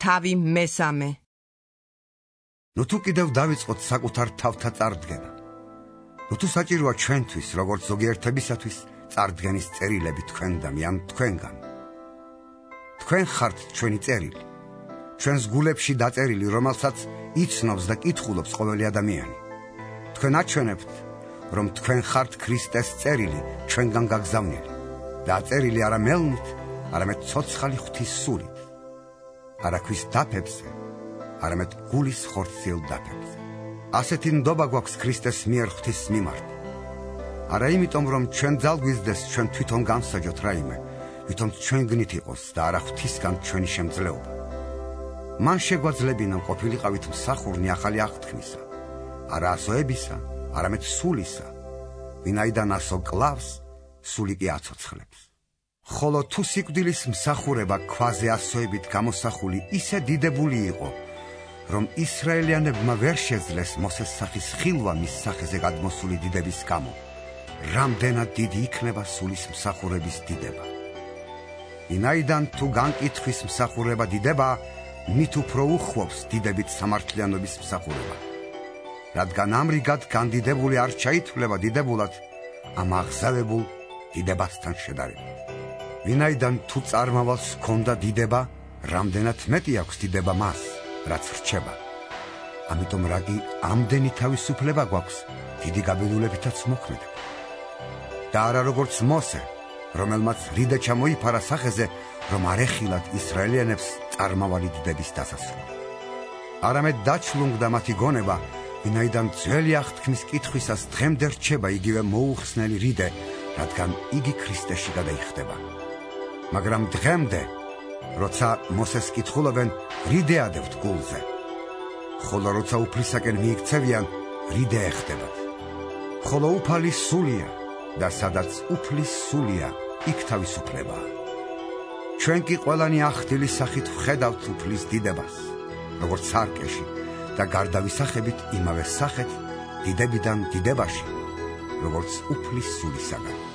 თავი მესამე. ნუ თუ კიდევ დავიწყოთ საკუთარ თავთა წარდგენა. ნუ თუ საჭიროა ჩვენთვის, როგორც ზოგიერთებისათვის, წარდგენის წერილები თქვენდამი ან თქვენგან. თქვენ ხართ ჩვენი წერილი. ჩვენს გულებში დაწერილი, რომელსაც იცნობს და კითხულობს ყოველი ადამიანი. თქვენ აჩვენებთ, რომ თქვენ ხართ ქრისტეს წერილი ჩვენგან გაგზავნილი და წერილი არა მელნით, არამედ ცოცხალი ღვთის სულით. არა ქვის დაფებზე, არამედ გულის ხორციელ დაფებზე. ასეთი ნდობა გვაქვს ქრისტეს მიერ ღვთის მიმართ. არა იმიტომ, რომ ჩვენ ძალგვიზდეს ჩვენ თვითონ განსაჯოთ რაიმე, ვითომ ჩვენ გნით იყოს და არა ღვთისგან ჩვენი შემძლეობა. მან შეგვაძლებინა ყოფილიყავით მსახურნი ახალი აღთქმისა, არა ასოებისა, არამედ სულისა. ვინაიდან ასო კლავს, სული კი აცოცხლებს. ხოლო თუ სიკვდილის მსახურება ქვაზე ასოებით გამოსახული ისე დიდებული იყო, რომ ისრაელიანებმა ვერ შეძლეს მოსეს სახის ხილვა მის სახეზე გადმოსული დიდების გამო, რამდენად დიდი იქნება სულის მსახურების დიდება. ვინაიდან თუ განკითხვის მსახურება დიდება, მით უფრო უხვობს დიდებით სამართლიანობის მსახურება. რადგან ამრიგად განდიდებული არ ჩაითვლება დიდებულად ამ აღზევებულ დიდებასთან შედარებით. ვინაიდან თუ წარმავალს ჰქონდა დიდება, რამდენად მეტი აქვს დიდება მას, რაც რჩება. ამიტომ რაგი ამდენი თავისუფლება გვაქვს, დიდი გაბედულებითაც მოქმედება. და არა როგორც მოსე, რომელმაც რიდა ჩამოიფარა სახეზე, რომ არ ეხილათ ისრაელიანებს წარმავალი დიდების დასასრული. არამედ დაჩლუნგდა მათი გონება, ვინაიდან ძველი აღთქმის კითხვისას დღემდე რჩება იგივე მოუხსნელი რიდე, რადგან იგი ქრისტეში გადაიხდება. მაგრამ დღემდე, როცა მოსეს კითხულობენ, რიდე ადევთ გულზე. ხოლო როცა უფლისაკენ მიიქცევიან, რიდე ეხდებათ. ხოლო უფალი სულია და სადაც უფლის სულია, იქ თავისუფლებაა. ჩვენ კი ყველანი ახდილი სახით ვხედავთ უფლის დიდებას, როგორც სარკეში და გარდა ვისახებით იმავე სახეთ დიდებიდან დიდებაში, როგორც უფლის სულისაგან.